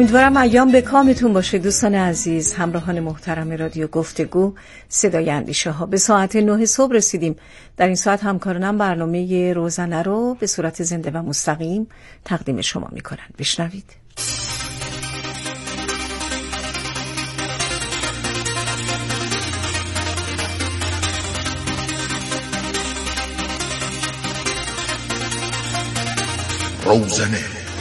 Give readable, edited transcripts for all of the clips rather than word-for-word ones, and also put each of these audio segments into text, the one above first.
امیدوارم ایام به کامتون باشه دوستان عزیز، همراهان محترم رادیو گفتگو صدای اندیشه ها. به ساعت 9 صبح رسیدیم. در این ساعت همکارانم برنامه روزانه رو به صورت زنده و مستقیم تقدیم شما میکنن. بشنوید. روزانه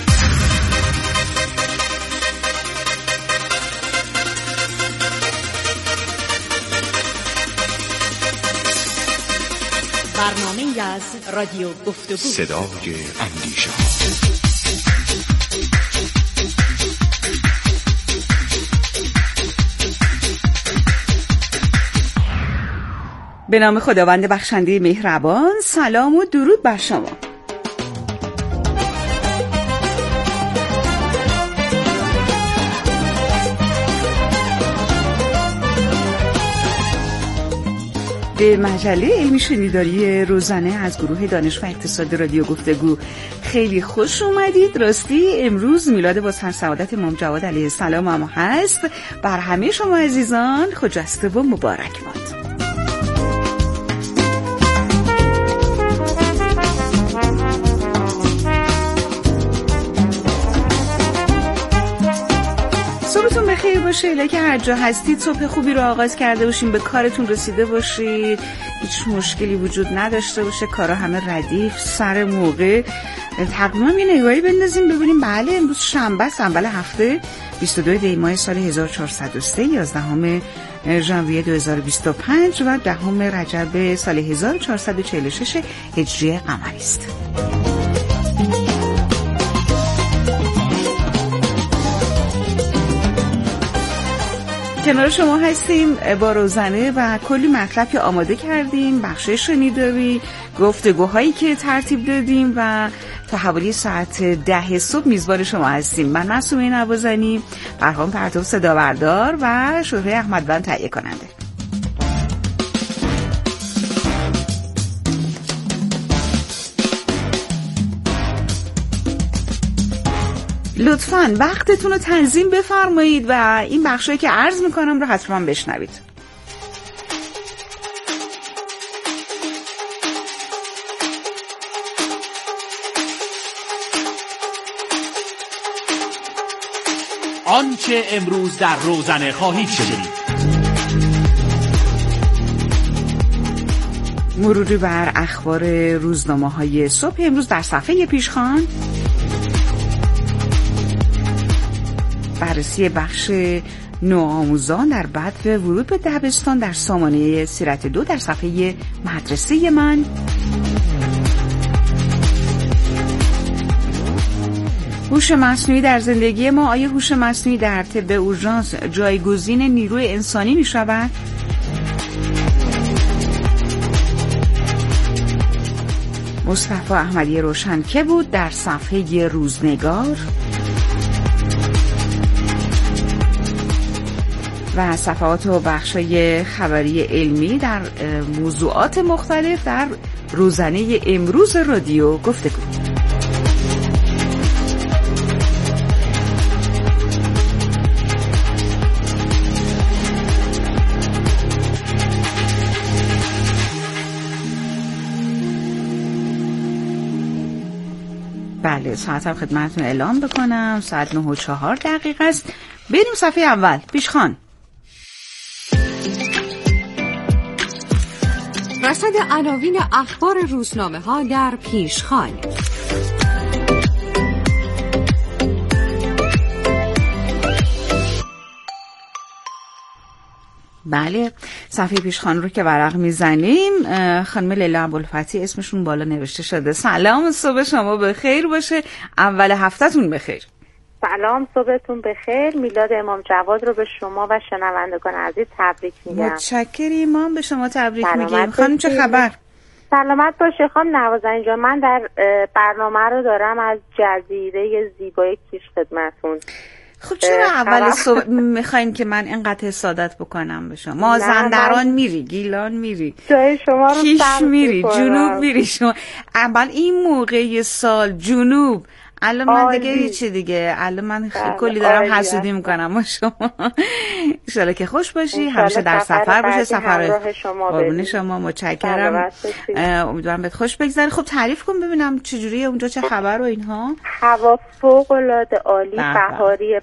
برنامه‌ای از رادیو گفتگو صدای اندیشه. به نام خداوند بخشنده مهربان، سلام و درود بر شما. به مجله علمی شنیداری روزانه از گروه دانش و اقتصاد رادیو گفتگو خیلی خوش اومدید. راستی امروز میلاد با سعادت امام جواد علیه السلام هم هست. بر همه شما عزیزان خجسته و مبارک باد. صبحتون بخیر باشه. لکه هر جا هستید صبح خوبی رو آغاز کرده باشین، به کارتون رسیده باشید، هیچ مشکلی وجود نداشته باشه، کارا همه ردیف سر موقع. تقریبا یه نگاهی بندازیم ببینیم. بله امروز شنبه است، اول هفته 22 دی ماه سال 1403، 11 ژانویه 2025 و 10 رجب سال 1446 هجری قمری است. کنار شما هستیم با روزانه و کلی مطلب که آماده کردیم، بخش شنیداری، گفتگوهایی که ترتیب دادیم و تا حوالی ساعت 10 صبح میزبان شما هستیم. من معصومه نوازنی، فرهان پرتو صدابردار و شهره احمدوند تهیه کننده. لطفاً وقتتون رو تنظیم بفرمایید و این بخشایی که عرض میکنم رو حتما بشنوید. آنچه امروز در روزانه خواهید شنید. مروری بر اخبار روزنامه‌های صبح امروز در صفحه پیشخوان، بررسی بخش نوآموزان در بدو ورود به دبستان در سامانه سیرت 2 در صفحه مدرسه من، هوش مصنوعی در زندگی ما. آیا هوش مصنوعی در طب اورژانس جایگزین نیروی انسانی می شود؟ مصطفی احمدی روشن که بود در صفحه روزنگار و صفحات و بخشای خبری علمی در موضوعات مختلف در روزانه امروز رادیو گفتگو. بله ساعتم خدمتتون اعلام بکنم، ساعت 9:04 است. بریم صفحه اول پیشخوان. رصد عناوین اخبار روزنامه ها در پیشخوان. بله صفحه پیشخوان رو که ورق میزنیم، خانم لیلا ابوالفتی اسمشون بالا نوشته شده. سلام، صبح شما بخیر باشه، اول هفتهتون بخیر. سلام، صبحتون بخیر. میلاد امام جواد رو به شما و شنوندگان عزیز تبریک میگم. متشکریم، ما به شما تبریک میگیم. خانم چه خبر؟ سلامت باشه خانم نوازنی جان. من در برنامه رو دارم از جزیره زیبای کیش خدمتون. خب چرا اول صبح میخواین که من اینقدر حسادت بکنم به شما؟ مازندران میری، گیلان میری، جای شما رو کیش میری، جنوب میری. شما اول این موقع سال جنوب الان من دیگه چی دیگه، الان من کلی دارم حسودی میکنم با شما. انشالله که خوش باشی، همیشه در سفر باشه، سفر قربون شما، متشکرم. امیدوارم بهت خوش بگذره. خب تعریف کن ببینم چجوریه اونجا، چه خبر و اینها؟ هوا فوق العاده عالی، بهاری.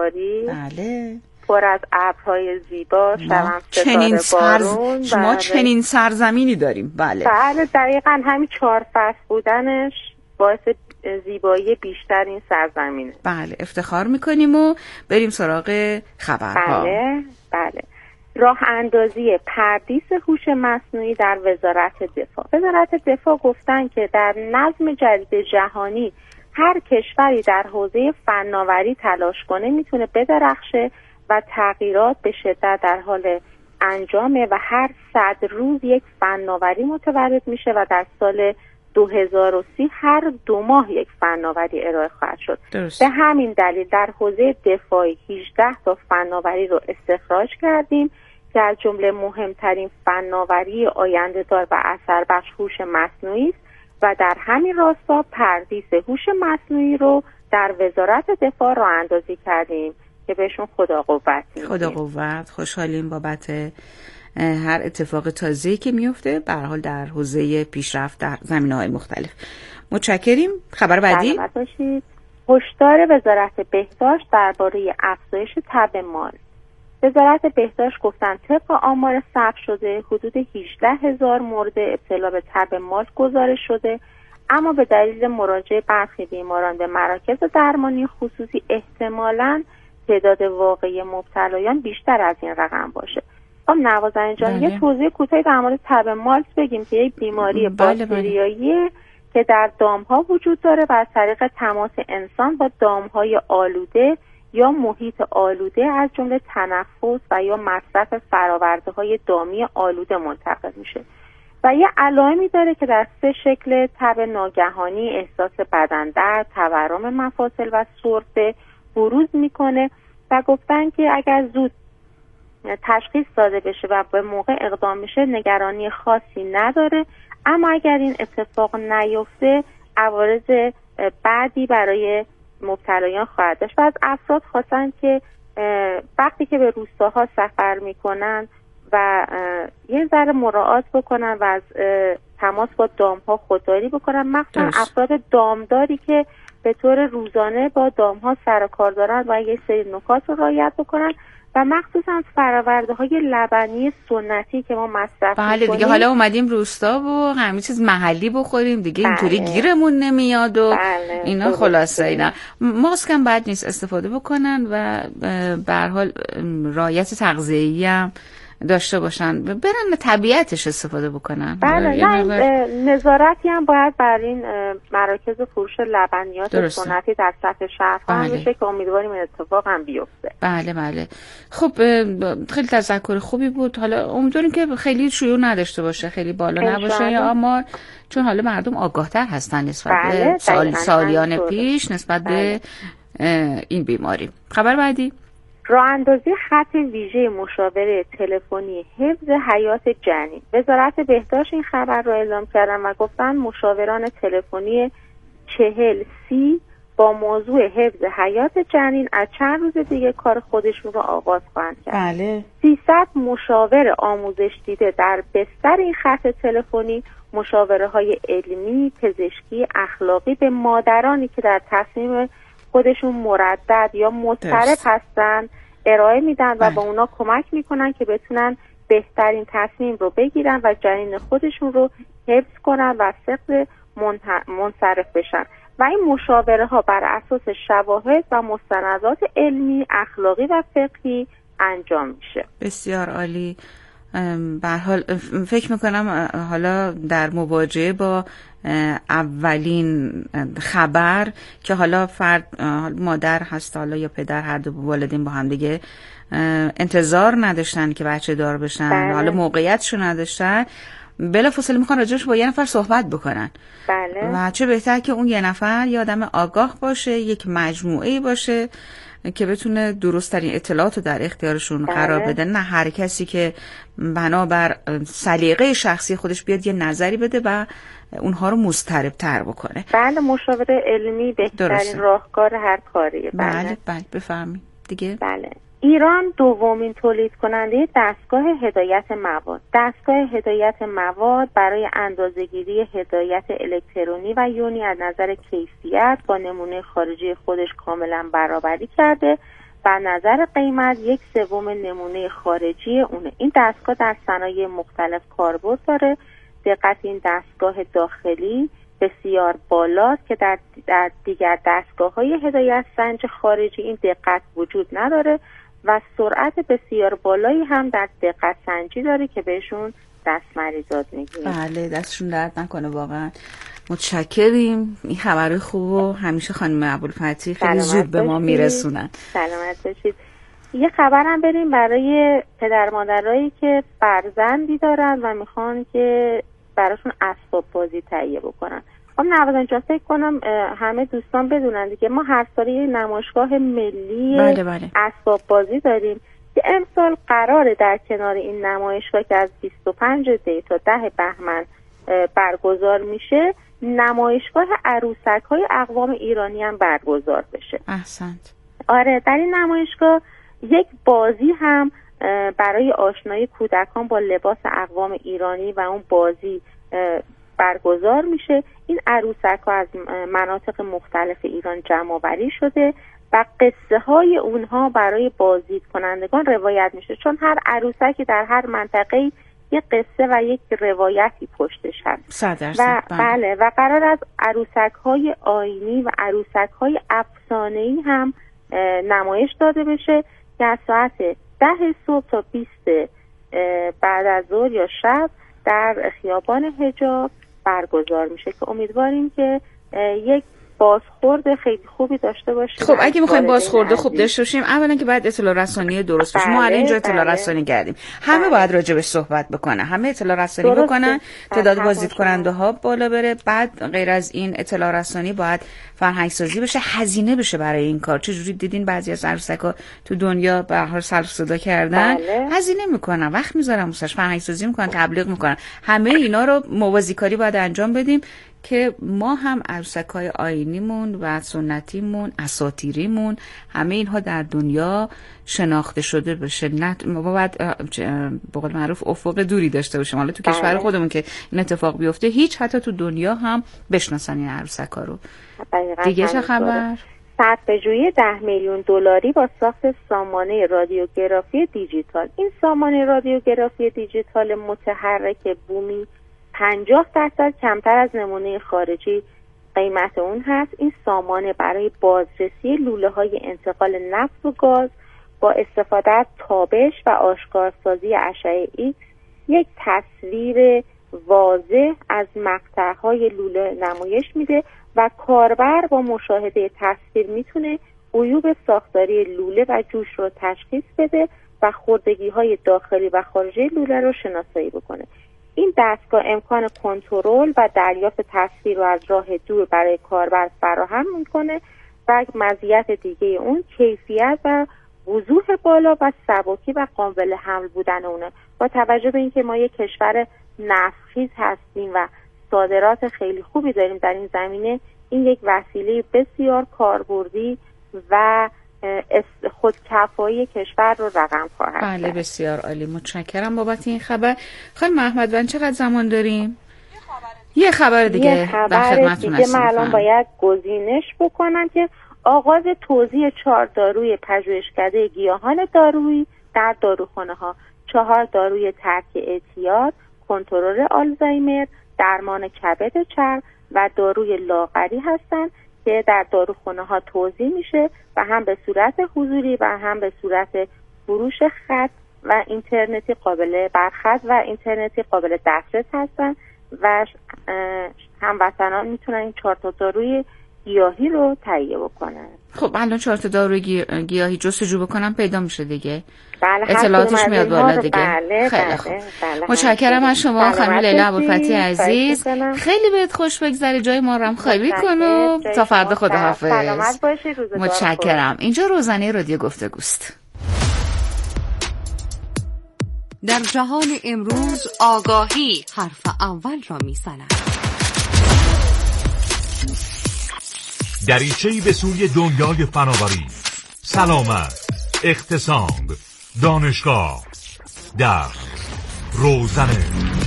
بله، پر از ابرهای زیبا، شبم ستاره بارون. ما چنین سرزمینی داریم. بله دقیقاً همین 4 فصل بودنش باعث زیبایی بیشتر این سرزمینه. بله افتخار میکنیم و بریم سراغ خبرها. بله راه اندازی پردیس هوش مصنوعی در وزارت دفاع. وزارت دفاع گفتن که در نظم جدید جهانی هر کشوری در حوزه فناوری تلاش کنه میتونه بدرخشه و تغییرات به شدت در حال انجامه و هر 100 روز یک فناوری متولد میشه و در سال 2030 هر 2 ماه یک فناوری ارائه خواهد شد. به همین دلیل در حوزه دفاعی 18 تا فناوری رو استخراج کردیم که از جمله مهمترین فناوری آینده‌دار و اثربخش هوش مصنوعی است و در همین راستا پردیس هوش مصنوعی رو در وزارت دفاع راه اندازی کردیم که بهشون خدا قوت میدیم. خدا قوت. خوشحالیم بابت هر اتفاق تازه‌ای که میفته به هر حال در حوزه پیشرفت در زمینه‌های مختلف. متشکریم. خبر بعدی. سلامت باشید. هشدار وزارت بهداشت درباره افزایش تب مال. وزارت بهداشت گفتن طبق آمار ثبت شده حدود 18,000 مورد ابتلا به تب مال گزارش شده، اما به دلیل مراجعه برخی بیماران به مراکز درمانی خصوصی احتمالاً تعداد واقعی مبتلایان بیشتر از این رقم باشه. نوازنده جان یه توضیح کوتاهی در مورد تب مالت بگیم که یک بیماری باکتریاییه که در دامها وجود داره و از طریق تماس انسان با دامهای آلوده یا محیط آلوده از جمله تنفس و یا مصرف فرآورده‌های دامی آلوده منتقل میشه و یه علائمی داره که در 3 شکل: تب ناگهانی، احساس بدن درد، تورم مفاصل و سرفه بروز میکنه و گفتن که اگر زود تشخیص داده بشه و به موقع اقدام میشه نگرانی خاصی نداره، اما اگر این اتفاق نیفته عوارض بعدی برای مبتلایان خواهد داشت و از افراد خواستن که وقتی که به روستاها سفر میکنن و یه ذره مراعات بکنن و از تماس با دامها خودداری بکنن، مخصوصا افراد دامداری که به طور روزانه با دامها سر و کار دارن و یه سری نکات رو رعایت بکنن و مخصوصا فرآورده‌های لبنی سنتی که ما مصرف می‌کنیم. بله دیگه حالا اومدیم روستا و همه چیز محلی بخوریم دیگه. اینطوری گیرمون نمیاد و اینا. خلاصه اینا ماسک هم بد نیست استفاده بکنن و به هر حال رعایت تغذیه‌ای هم داشته باشن، برن طبیعتش استفاده بکنن. بله نظارتی هم باید بر این مراکز فروش لبنیات سنتی در سطح شهرها هم بشه که امیدواریم این اتفاق هم بیفته. بله خب خیلی تذکر خوبی بود. حالا امیدواریم که خیلی شیوع نداشته باشه، خیلی بالا نباشه یا اما چون حالا مردم آگاه‌تر هستن نسبت به سالیان پیش نسبت به این بیماری. خبر بعدی. راه اندازی خط ویژه مشاوره تلفنی حفظ حیات جنین. وزارت بهداشت این خبر را اعلام کردن و گفتن مشاوران تلفنی 4030 با موضوع حفظ حیات جنین از چند روز دیگه کار خودشون رو آغاز خواهند کرد. بله. 300 مشاور آموزش دیده در بستر این خط تلفنی مشاوره‌های علمی، پزشکی، اخلاقی به مادرانی که در تصمیم خودشون مردد یا مضطرب هستن ارائه میدن و با اونا کمک میکنن که بتونن بهترین تصمیم رو بگیرن و جنین خودشون رو حفظ کنن و سقط منصرف بشن و این مشاوره ها بر اساس شواهد و مستندات علمی، اخلاقی و فقهی انجام میشه. بسیار عالی. به هر حال فکر میکنم حالا در مواجهه با اولین خبر که حالا فرد مادر هست حالا یا پدر، هر دو والدین با هم دیگه انتظار نداشتن که بچه دار بشن، حالا موقعیتشو نداشتن، بلافاصله میخوان راجعش با یه نفر صحبت بکنن. بله. و چه بهتر که اون یه نفر یه آدم آگاه باشه، یک مجموعه باشه که بتونه درست‌ترین اطلاعات رو در اختیارشون قرار بده، نه هر کسی که بنابر سلیقه شخصی خودش بیاد یه نظری بده و اونها رو مضطرب‌تر بکنه. بله، مشاوره علمی بهترین راهکار هر کاریه. بله بفرمایید دیگه. بله، ایران دومین تولید کننده دستگاه هدایت مواد. دستگاه هدایت مواد برای اندازه‌گیری هدایت الکترونی و یونی از نظر کیفیت با نمونه خارجی خودش کاملا برابری کرده و نظر قیمت 1/3 نمونه خارجی اونه. این دستگاه در صنایع مختلف کاربرد داره. دقت این دستگاه داخلی بسیار بالاست که در دیگر دستگاه‌های هدایت سنج خارجی این دقت وجود نداره و سرعت بسیار بالایی هم در دقت سنجی داره که بهشون دستمریزاد میگیم. بله، دستشون درد نکنه واقعا. متشکریم. این خبر خوب و همیشه خانم ابوالفتحی خیلی زود به ما میرسونن. سلامت باشید. یه خبرم بریم برای پدر مادرایی که فرزندی دارن و میخوان که براشون اسباب بازی تهیه بکنن. خب نوازن جان، فکر کنم همه دوستان بدونن دیگه ما هر سال یه نمایشگاه ملی اسباب بازی داریم که امسال قراره در کنار این نمایشگاه که از 25 دی تا 10 بهمن برگزار میشه، نمایشگاه عروسک‌های اقوام ایرانی هم برگزار بشه. احسنت. آره، در این نمایشگاه یک بازی هم برای آشنایی کودکان با لباس اقوام ایرانی و اون بازی برگزار میشه. این عروسک‌ها از مناطق مختلف ایران جمع آوری شده و قصه های اونها برای بازدید کنندگان روایت میشه، چون هر عروسکی در هر منطقه یک قصه و یک روایتی پشتش هست. و بله، و قرار از عروسک‌های آیینی و عروسک‌های افسانه‌ای هم نمایش داده بشه که از ساعت 10 صبح تا 20 بعد از ظهر یا شب در خیابان حجاب برگزار میشه که امیدواریم که یک بازخورد خیلی خوبی داشته باشیم. خب اگه میخوایم بازخورد خوب داشته باشیم، اولا که باید اطلاع رسانی درست باشه. ما الان اینجا اطلاع رسانی کردیم، همه باید راجبش صحبت بکنن، همه اطلاع رسانی بکنن، تعداد بازدید کننده ها بالا بره. بعد غیر از این اطلاع رسانی باید فرهنگ سازی بشه، هزینه بشه برای این کار. چه جوری دیدین بعضی از عروسک‌ها تو دنیا به هر حال سر صدا کردن، هزینه میکنن، وقت میذارن واسش، فرهنگ سازی میکنن، تبلیغ میکنن. همه اینا رو موازیکاری باید انجام بدیم که ما هم عروسک‌های آیینیمون و سنتیمون، اساطیریمون، همه اینها در دنیا شناخته شده بشه. نه ما باید به قول معروف افق دوری داشته باشیم. حالا تو کشور خودمون که این اتفاق بیفته، هیچ حتی تو دنیا هم بشناسن این عروسک‌ها رو. دیگه چه خبر؟ صرفه‌جویی 10 میلیون دلاری با ساخت سامانه رادیوگرافی دیجیتال. این سامانه رادیوگرافی دیجیتال متحرک بومی 50% کمتر از نمونه خارجی قیمت اون هست. این سامانه برای بازرسی لوله‌های انتقال نفت و گاز با استفاده از تابش و آشکارسازی اشعه ایکس یک تصویر واضح از مقطع‌های لوله نمایش میده و کاربر با مشاهده تصویر میتونه عیوب ساختاری لوله و جوش رو تشخیص بده و خوردگی‌های داخلی و خارجی لوله رو شناسایی بکنه. این دستگاه امکان کنترل و دریافت تصویر رو از راه دور برای کاربر فراهم میکنه و مزیت دیگه اون کیفیت و وضوح بالا و سبکی و قابل حمل بودن اونه. با توجه به اینکه ما یک کشور نفتخیز هستیم و صادرات خیلی خوبی داریم در این زمینه، این یک وسیله بسیار کاربردی و خودکفایی کشور رو رقم خواهد. بله، بسیار عالی. متشکرم بابت این خبر. خانم محمدوند چقدر زمان داریم؟ یه خبر دیگه در خدمتتون هستیم. من الان باید گزینش بکنم که آغاز توزیع 4 داروی پژوهشکده گیاهان دارویی در داروخانه ها. 4 داروی ترک اعتیاد، کنترل آلزایمر، درمان کبد چرب و داروی لاغری هستند که در داروخانه ها توزیع میشه و هم به صورت حضوری و هم به صورت فروش خط و اینترنتی قابل برخط و اینترنتی قابل دسترس هستن و هموطنان میتونن این 4 تا داروی گیاهی رو تهیه بکنن. خب الان 4 تا دارو گیاهی جستجو بکنم پیدا میشه دیگه؟ بله، اطلاعاتش میاد بالا دیگه. بله، خیلی خوب. بله، متشکرم از شما خانم لیلا ابوالفتحی عزیز. خیلی بهت خوش بگذره، جای ما رو هم خالی کن و تا فردا خداحافظ. سلامت باشید، روزگار خوش. متشکرم. اینجا روزانه رادیو گفتگوست. در جهان امروز آگاهی حرف اول را می‌زند. دریچه‌ای به سوی دنیای فناوری، سلامت، اقتصاد، دانشگاه در روزنه.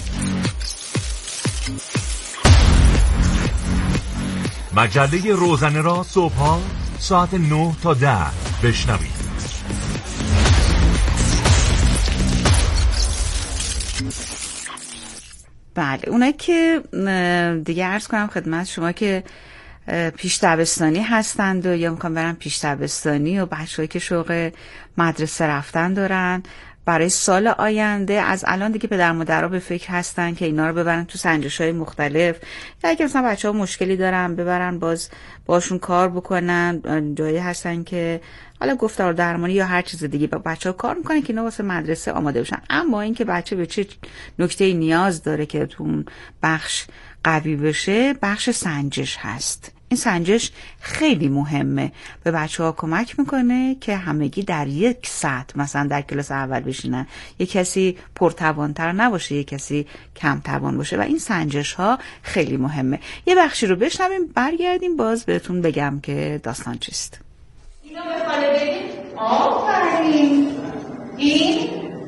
مجله روزنه را صبح‌ها ساعت 9 تا 10 بشنوید. بله، اونایی که دیگه عرض کنم خدمت شما که پیش دبستانی هستند و یا میخوان برن پیش دبستانی و بچه‌هایی که شوق مدرسه رفتن دارن برای سال آینده، از الان دیگه پدر مادرها به فکر هستن که اینا رو ببرن تو سنجش‌های مختلف، یا اگه مثلا بچه‌ها مشکلی دارن ببرن باشون کار بکنن. جایی هستن که حالا گفتار درمانی یا هر چیز دیگه با بچه‌ها کار میکنن که اینا واسه مدرسه آماده بشن. اما اینکه بچه به چه نکته‌ای نیاز داره که تو اون بخش قوی بشه، بخش سنجش هست. این سنجش خیلی مهمه، به بچه‌ها کمک میکنه که همگی در یک سطح مثلا در کلاس اول بشینن، یک کسی پرتوانتر نباشه، یک کسی کم توان باشه و این سنجش ها خیلی مهمه. یه بخشی رو بشنویم، برگردیم باز بهتون بگم که داستان چیست. اینو به خاله بگیم. آفرین. این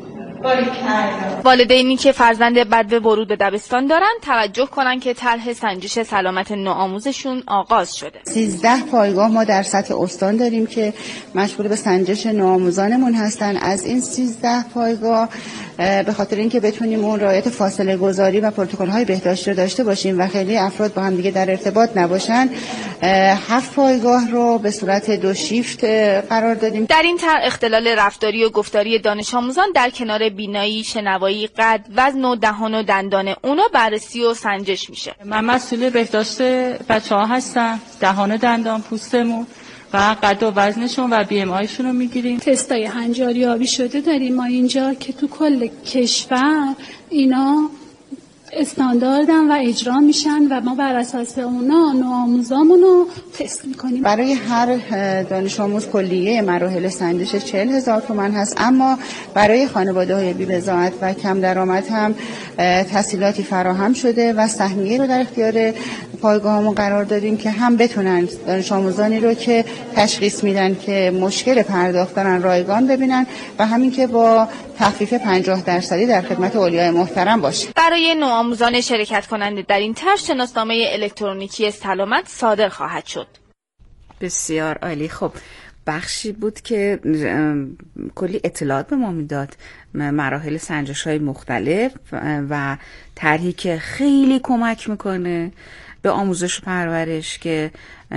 والدینی که فرزند بد به ورود به دبستان دارن توجه کنن که طرح سنجش سلامت نوآموزشون آغاز شده. 13 پایگاه ما در سطح استان داریم که مشغول به سنجش نوآموزانمون هستن. از این 13 پایگاه به خاطر اینکه بتونیم اون رعایت فاصله گذاری و پروتکل‌های بهداشتی رو داشته باشیم و خیلی افراد با هم دیگه در ارتباط نباشن، 7 پایگاه رو به صورت 2 شیفت قرار دادیم. در این طرح اختلال رفتاری و گفتاری دانش آموزان در کنار بینایی، شنوایی، قد، وزن و دهان و دندان اونا بررسی و سنجش میشه. من مسئول بهداشت بچه‌ها هستم، دهان و دندان، پوستمون و قد و وزنشون و بی ام آیشون رو میگیریم. تستای هنجاریابی شده داریم ما اینجا که تو کل کشور اینا استانداردن و اجرا میشن و ما بر اساس اونا نوآموزامون رو تست میکنیم. برای هر دانش آموز کلیه مراحل سنجش 40,000 تومان هست، اما برای خانواده‌های بی‌بضاعت و کم درآمد هم تسهیلاتی فراهم شده و سهمیه رو در اختیار پایگاهمون قرار دادیم که هم بتونن دانش آموزانی رو که تشخیص میدن که مشکل پرداخت دارن رایگان ببینن و همین که با تخفیف 50% در خدمت اولیای محترم باشه. برای نوآموزان شرکت کننده در این طرح شناسنامه الکترونیکی سلامت صادر خواهد شد. بسیار عالی. خب بخشی بود که کلی اطلاعات به ما میداد، مراحل سنجش‌های مختلف و طرحی که خیلی کمک میکنه به آموزش و پرورش که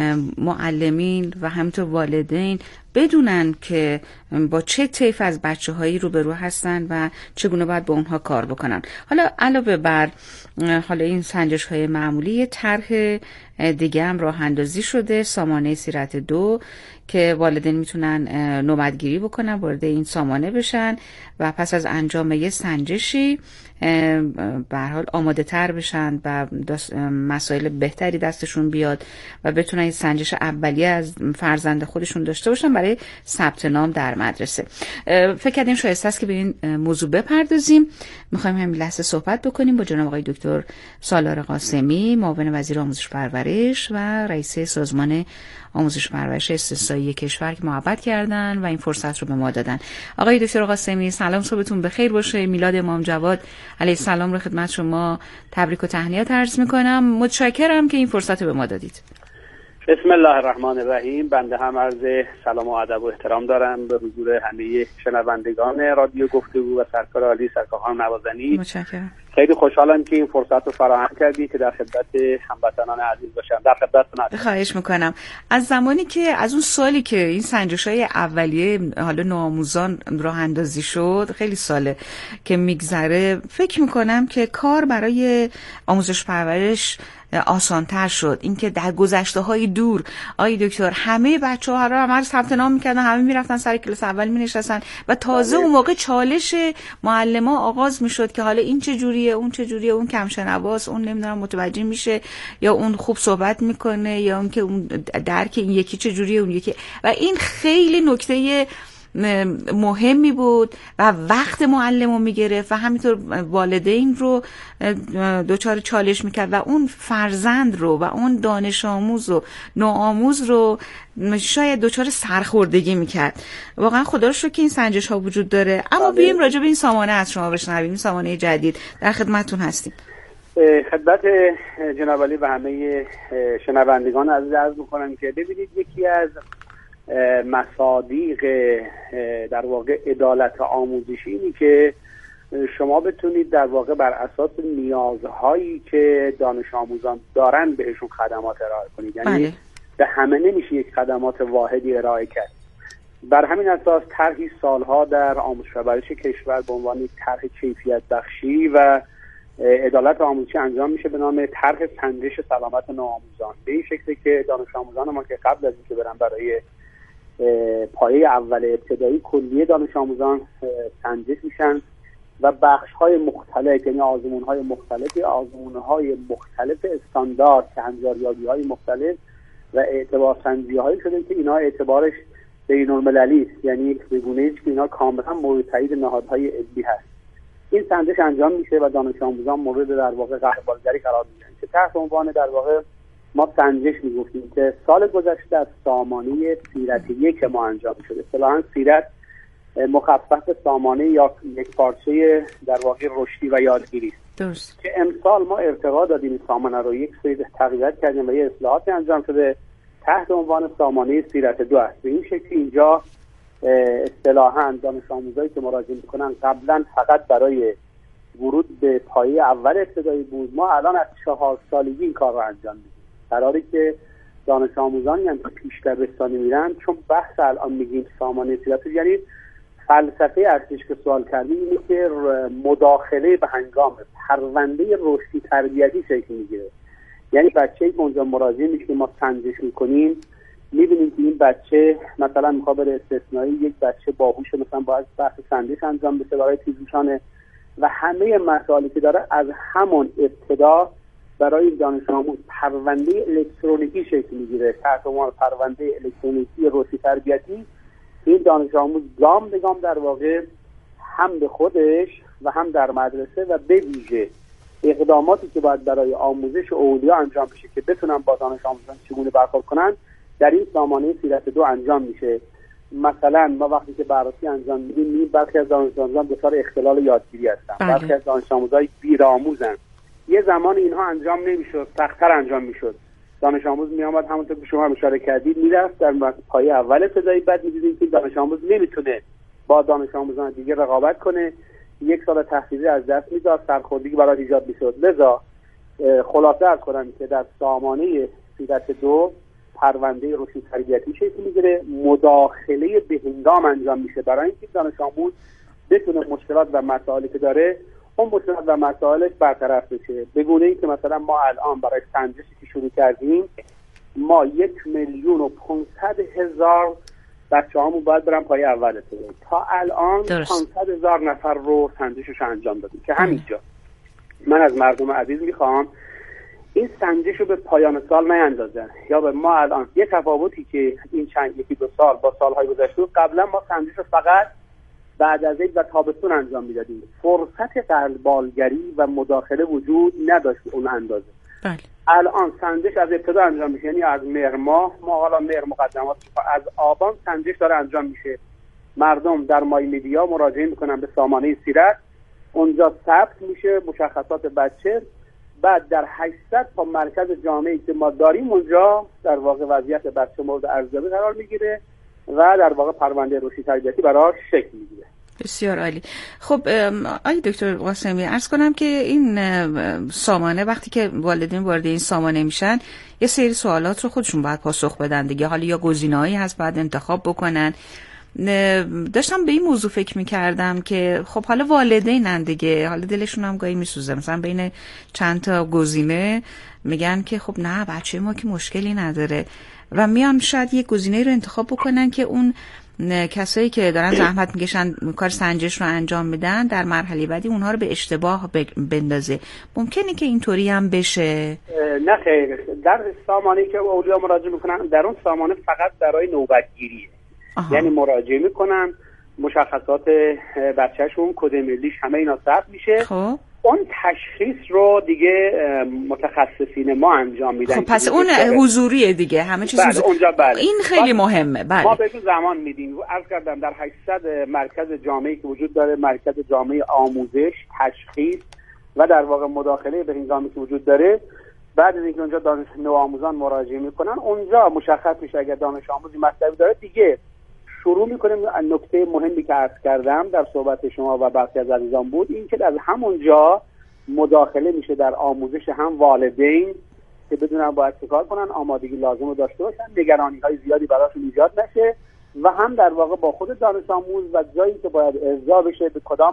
معلمین و همینطور والدین بدونن که با چه طیف از بچه‌هایی روبرو هستن و چگونه باید با اونها کار بکنن. حالا علاوه بر این سنجش‌های معمولی، طرح دیگه هم راه اندازی شده، سامانه سیرت 2 که والدین میتونن نوبتگیری بکنن، وارد این سامانه بشن و پس از انجام یه سنجشی به هر حال آماده تر بشن و مسائل بهتری دستشون بیاد و بتونن این سنجش اولیه از فرزند خودشون داشته باشن برای ثبت نام در مدرسه. فکر کردیم شایسته است که به این موضوع بپردازیم. میخوایم همین لحظه صحبت بکنیم با جناب آقای دکتر سالار قاسمی، معاون وزیر آموزش پرورش و رئیس سازمان آموزش پرورش استثنایی کشور که محبت کردن و این فرصت رو به ما دادن. آقای دکتر قاسمی سلام، صبحتون بخیر باشه. میلاد امام جواد علیه السلام رو خدمت شما تبریک و تهنیت عرض میکنم. متشکرم که این فرصت رو به ما دادید. بسم الله الرحمن الرحیم. بنده هم عرض سلام و ادب و احترام دارم به حضور همه شنوندگان رادیو گفتگو و سرکار عالی سرکار خانم نوازنی. متشکرم. خیلی خوشحالم که این فرصت رو فراهم کردی که در خدمت هموطنان عزیز باشم. در خدمتتون هستم. خواهش میکنم. از زمانی که از اون سالی که این سنجش‌های اولیه حالا نوآموزان راه اندازی شد، خیلی ساله که میگذره، فکر میکنم که کار برای آموزش پرورش آسان‌تر شد. اینکه در گذشته‌های دور دکتر همه بچه‌ها رو همه ثبت نام می‌کردن، همه می‌رفتن سر کلاس اول می‌نشستن و تازه اون موقع چالش معلم‌ها آغاز می‌شد که حالا این چه جوریه، اون چه جوریه، اون کم شنواست، اون نمی‌دونم متوجه میشه یا اون خوب صحبت می‌کنه یا اون که اون درک این یکی چه جوریه اون یکی. و این خیلی نکته مهمی بود و وقت معلم رو میگرفت و همینطور والدین رو دوچار چالش میکرد و اون فرزند رو و اون دانش آموز و نوآموز رو شاید دوچار سرخوردگی میکرد. واقعا خدا رو شکر که این سنجش ها وجود داره. اما بیایم راجع به این سامانه از شما بشنویم. این سامانه جدید، در خدمتتون هستیم. خدمت جناب عالی و همه شنوندگان عزیز عرض میکنم که ببینید یکی از مصادیق در واقع عدالت آموزشی اینی که شما بتونید در واقع بر اساس نیازهایی که دانش آموزان دارن بهشون خدمات ارائه کنید. یعنی به همه نمیشه یک خدمات واحدی ارائه کرد. بر همین اساس طرحی سالها در آموزش و پرورش کشور به عنوان یک طرح کیفیت بخشی و عدالت آموزشی انجام میشه به نام طرح سنجش سلامت نوآموزان. به این شکلی که دانش آموزان ما که قبل از اینکه برن برای پایه اول ابتدایی کلیه دانش آموزان سنجش میشن و بخش‌های مختلف، یعنی آزمون‌های مختلف استاندارد که هنجاریابی‌های مختلف و اعتبار سنجی‌هایی شده که اینا اعتبارش بین‌المللی است، یعنی به گونه‌ای که اینا کاملا مورد تایید نهادهای علمی هست. این سنجش انجام میشه و دانش آموزان مورد در واقع قهرمانگری قرار میگیرن که تحت عنوان در واقع ما سنجش میگفتیم که سال گذشته از سامانه سیرت 1 ما انجام شده. اصطلاحاً سیرت مخفف سامانه یا یک پارچه در واقع رشدی و یادگیری است. درست. که امسال ما ارتقا دادیم این سامانه رو، یک سری تغییرات کردیم و یه اصلاحاتی انجام شده تحت عنوان سامانه سیرت 2 است. به این شکل اینجا اصطلاحاً دانش آموزایی که مراجعه میکنن قبلا فقط برای ورود به پایه اول ابتدایی بود، ما الان از 4 سالگی این کار رو انجام میدیم. قراره که دانش آموزانی هم که پیش دبستانی میرن، چون بحث الان میگیم سامانه سیرت، یعنی فلسفه ارزش که سوال کردیم اینه که مداخله به هنگام پرونده رشدی تربیتی شکل میگیره. یعنی بچه‌ای که اونجا مراجعه میشه ما سنجش میکنیم، میبینیم که این بچه مثلا مقابل استثنایی یک بچه باهوش مثلا باید بحث سنجش انجام بشه برای تیزهوشانه و همه مسائلی که داره از همون ابتدا برای دانش آموز پرونده الکترونیکی شکل میگیره. تحت عنوان پرونده الکترونیکی رشدی تربیتی این دانش آموز گام به گام در واقع هم به خودش و هم در مدرسه و به ویژه اقداماتی که باید برای آموزش اولیا انجام بشه که بتونن با دانش آموزان چگونه برخورد کنن در این سامانه سیرت 2 انجام میشه. مثلا ما وقتی که بررسی انجام میدیم برخی از دانش آموزان دچار اختلال یادگیری هستن، برخی از دانش آموزای بیرآموزن. یه زمان اینها انجام نمیشد، سخت‌تر انجام میشد. دانش آموز میامد همونطور که شما اشاره کردید میرفت در پایه اول ابتدایی، بعد می‌دیدیم که دانش آموز نمیتونه با دانش آموزان دیگه رقابت کنه، یک سال تحصیلی از دست میداد، سرخوردگی برای ایجاد میشد. لذا خلاصه عرض کنم که در سامانه سیرت 2 پرونده رشدی تربیتی شکل میگیره، مداخله به هنگام انجام میشه برای اینکه دانش آموز بتونه مشکلات و مسائلی که داره اون مشکلات و مسائلش برطرف بشه. به گونه‌ای که مثلا ما الان برای سنجشی که شروع کردیم ما 1,500,000 بچه‌هامون باید برن پایه اول ابتدایی. تا الان 500,000 نفر رو سنجشش انجام دادیم که همینجا من از مردم عزیز میخوام این سنجش رو به پایان سال نیندازن یا به ما الان یه تفاوتی که این چند یکی 2 سال با سالهای گذشته قبلا ما سنجش رو فقط بعد از عید و تابستون انجام میدادیم، فرصت قلبالگری و مداخله وجود نداشت اون اندازه. بله. الان سنجش از ابتدا انجام میشه، یعنی از مهر ماه ما حالا مهر مقدمات از آبان سنجش داره انجام میشه. مردم در مای میدیا مراجعه میکنن به سامانه سیرت، اونجا ثبت میشه مشخصات بچه، بعد در 800 تا مرکز جامعه‌ای که ما داریم اونجا در واقع وضعیت بچه مورد ارزیابی قرار میگیره و در واقع پرونده رشدی تربیتی براش شکل میگیره. بسیار عالی. خب آقای دکتر قاسمی عرض کنم که این سامانه وقتی که والدین وارد این سامانه میشن یه سری سوالات رو خودشون باید پاسخ بدن دیگه، حالا یا گزینه‌هایی هست باید انتخاب بکنن داشتم به این موضوع فکر میکردم که خب حالا والدینن دیگه، حالا دلشون هم گاهی میسوزه، مثلا بین چند تا گزینه میگن که خب نه بچه ما که مشکلی نداره و میان شاید یک گزینه رو انتخاب بکنن که اون کسایی که دارن زحمت میکشن کار سنجش رو انجام میدن در مرحله بعدی اونها رو به اشتباه بندازه. ممکنه که اینطوری هم بشه؟ نه خیر، در سامانه‌ای که اولیا مراجعه میکنن در اون سامانه فقط برای نوبتگیریه. یعنی مراجعه میکنن، مشخصات بچه‌شون، کد ملیش، همه اینا ثبت میشه. خب اون تشخیص رو دیگه متخصصین ما انجام میدن. خب پس اون حضوریه دیگه، همه چیز بله اونجا بله. این خیلی مهمه. بله ما بهتون زمان میدیم. عرض کردم در 800 مرکز جامعه‌ای که وجود داره، مرکز جامعه آموزش، تشخیص و در واقع مداخله به هنگامی که وجود داره، بعد از اینکه اونجا دانش نوآموزان مراجعه میکنن اونجا مشخص میشه اگر دانش آموزی مطلبی داره دیگه شروع میکنیم. نکته مهمی که عرض کردم در صحبت شما و برخی از عزیزان بود این که از همونجا مداخله میشه در آموزش هم والدین که بدونن باید چیکار کنن، آمادگی لازم رو داشته باشن، نگرانی های زیادی براشون ایجاد نشه، و هم در واقع با خود دانش آموز و جایی که باید ارجاع بشه به کدام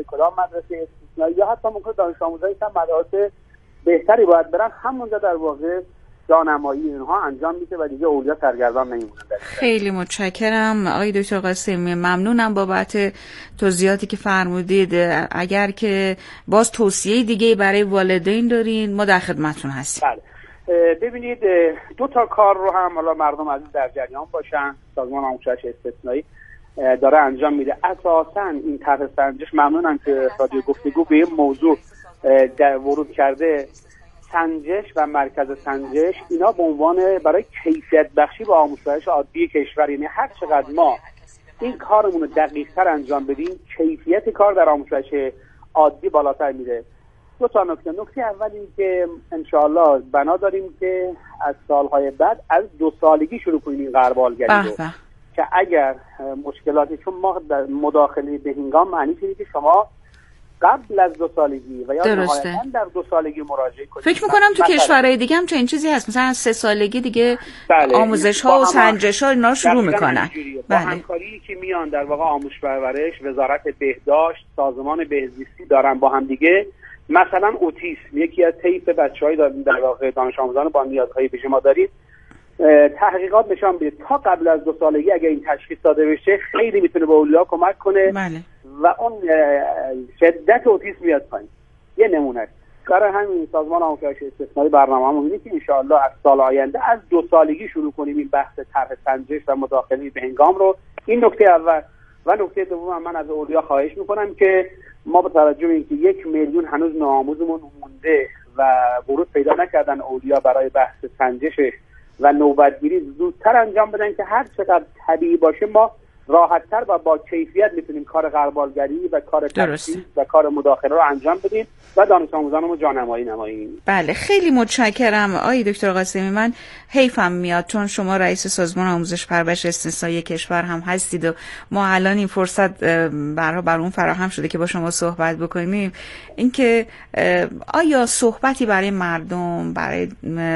مدرسه استثنایی یا حتی ممکن دانش آموزایی که مدارس بهتری باید برن، همونجا در واقع راهنمایی اینها انجام میشه و دیگه اولیا سرگردان نمیمونن. خیلی متشکرم آقای دکتر قاسمی، ممنونم بابت توضیحاتی که فرمودید. اگر که باز توصیه دیگه برای والدین دارین ما در خدمتتون هستیم. بله ببینید دو تا کار رو هم حالا مردم عزیز در جریان باشن. سازمان آموزش استثنایی داره انجام میده. اساسا این طرح سنجش، ممنونم که رادیو گفتگو به این موضوع ورود کرده. سنجش و مرکز سنجش اینا به عنوان برای کیفیت بخشی به آموزش عادی کشور، یعنی هر چقدر ما این کارمون رو دقیق‌تر انجام بدیم کیفیت کار در آموزش عادی بالاتر میره. دو تا نکته اول این که انشاءالله بنا داریم که از سالهای بعد از 2 سالگی شروع کنیم این غربالگری رو که اگر مشکلاتی، چون ما در مداخله به هنگام معنی اینه که شما قبل از 2 سالگی و یا نهایتاً در 2 سالگی مراجعه کنید. فکر میکنم تو کشورهای دیگه هم چنین چیزی هست، مثلا از 3 سالگی دیگه آموزش ها و سنجش ها اینا شروع میکنن. با همکاری که میان در واقع آموزش پرورش، وزارت بهداشت، سازمان بهزیستی دارن با هم دیگه، مثلا اوتیسم یکی از طیف بچهای در واقع دانش آموزان با نیازهای ویژه ما داریم، تحقیقات نشان میده تا قبل از 2 سالگی اگه این تشخیص داده بشه خیلی میتونه به اولیا کمک کنه. بله. و اون شدت اوتیسم میاد پایین. یه نمونه کار همین سازمان آموزش استثنایی برنامه‌مون اینه که انشاءالله از سال آینده از 2 سالگی شروع کنیم این بحث طرح سنجش و مداخله به هنگام رو. این نکته اول. و نکته دوم من از اولیا خواهش میکنم که ما با توجه به اینکه 1 میلیون هنوز نوآموزمون مونده و ورود پیدا نکردن اولیا برای بحث سنجش و نوبتگیری زودتر انجام بدن که هر چقدر طبیعی باشه ما راحت‌تر و با کیفیت میتونیم کار غربالگری و کار تشخیص و کار مداخله رو انجام بدیم و دانش آموزانمون رو جانمایی نماییم. بله خیلی متشکرم آقای دکتر قاسمی. من حیفم میاد چون شما رئیس سازمان آموزش پرورش استثنایی کشور هم هستید و ما الان این فرصت بر اون فراهم شده که با شما صحبت بکنیم، اینکه آیا صحبتی برای مردم، برای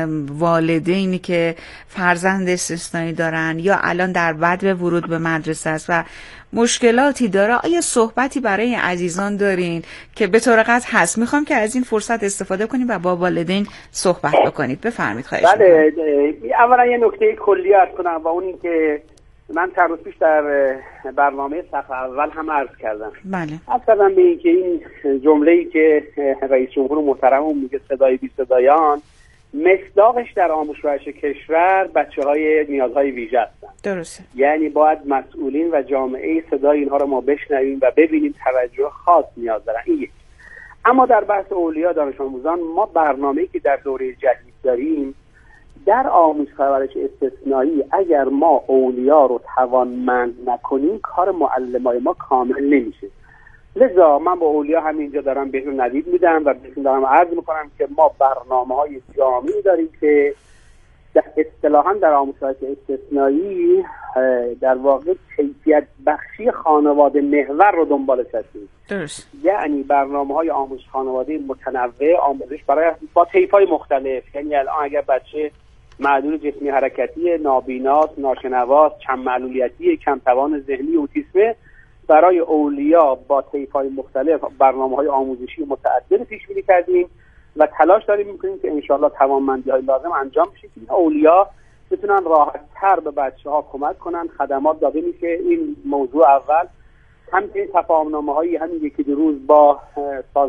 والدینی که فرزند استثنایی دارن یا الان در بدو ورود به مدرسه است و مشکلاتی داره، آیا صحبتی برای عزیزان دارین که به طور قطع هست؟ میخوام که از این فرصت استفاده کنیم و با والدین صحبت بکنید. بفرمایید. خواهش می‌کنم. بله اولا یه نکته کلی عرض کنم و اون این که من چند روز پیش در برنامه صفحه اول هم عرض کردم. بله. عرض کردم به این که این جمله‌ای که رئیس جمهور محترم میگه صدای بی صدایان، مصداقش در آموزش کشور بچه‌های نیازهای ویژه هستن. درسته. یعنی باید مسئولین و جامعه صدای اینها رو ما بشنویم و ببینیم توجه خاص نیاز دارن. این یک. اما در بحث اولیا دانش آموزان، ما برنامه‌ای که در دوره جدید داریم در آموزش پرورش استثنایی، اگر ما اولیا رو توانمند نکنیم کار معلمای ما کامل نمیشه. لذا من با اولیا همینجا دارم بهتون ندید میدم و بهتون دارم عرض میکنم که ما برنامه‌های جامعی داریم که در اصطلاحاً در آموزش استثنایی در واقع کیفیت بخشی خانواده محور رو دنبالش هستیم. درست. یعنی برنامه‌های آموزش خانواده متنوع، آموزش برای با طیف‌های مختلف. یعنی الان اگر بچه معلول جسمی حرکتی، نابیناست، ناشنواست، کم معلولیتی، کم توان ذهنی، اوتیسم، برای اولیا با طیف‌های مختلف برنامه‌های آموزشی متعدد پیش بینی کردیم و تلاش داریم می‌کنیم که انشالله توانمندی‌های لازم انجام بشه که این اولیا بتونن راحت‌تر به بچه‌ها کمک کنن. خدمات داده میشه. این موضوع اول. همچنین تفاهم‌نامه‌هایی همین یکی دو روز با